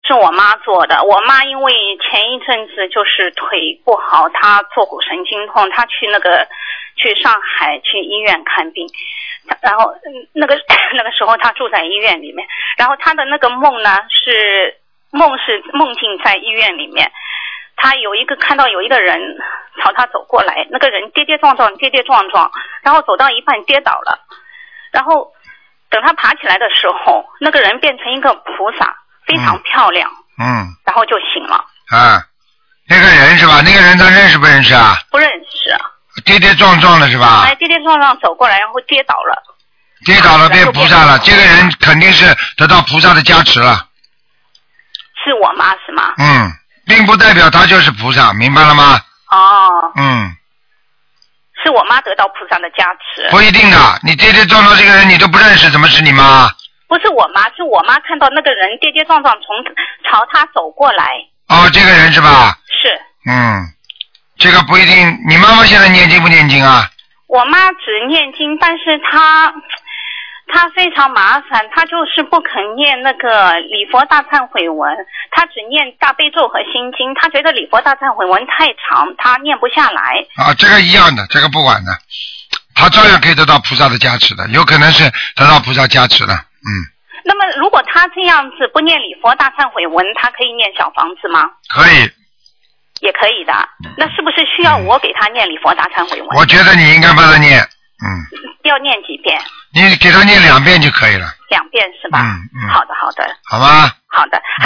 是我妈做的。我妈因为前一阵子就是腿不好，她坐骨神经痛，她去上海去医院看病，然后那个时候她住在医院里面，然后她的那个梦呢是梦境在医院里面，她看到有一个人朝她走过来，那个人跌跌撞撞，然后走到一半跌倒了，然后等她爬起来的时候，那个人变成一个菩萨，非常漂亮，然后就醒了。 啊，那个人是吧？那个人他认识不认识啊？ 不认识。 跌跌撞撞的是吧？ 哎，跌跌撞撞走过来，然后跌倒了。 跌倒了变菩萨了，这个人肯定是得到菩萨的加持了。 是我妈是吗？ 并不代表他就是菩萨，明白了吗？ 哦。是我妈得到菩萨的加持。 不一定的，你跌跌撞撞这个人你都不认识，怎么是你妈？ 不是我妈，是我妈看到那个人跌跌撞撞朝她走过来。 哦，这个人是吧？ 是。 这个不一定。你妈妈现在念经不念经啊？ 我妈只念经，但是她非常麻烦，她就是不肯念那个礼佛大忏悔文，她只念大悲咒和心经，她觉得礼佛大忏悔文太长，她念不下来。 啊，这个一样的，这个不管的，她照样可以得到菩萨的加持的，有可能是得到菩萨加持的。 那么如果她这样子不念礼佛大忏悔文，她可以念小房子吗？ 可以。 也可以的。那是不是需要我给她念礼佛大忏悔文？ 我觉得你应该帮她念。 要念几遍？ 你给她念2遍就可以了。 2遍是吧？好的。 好吧。 好的。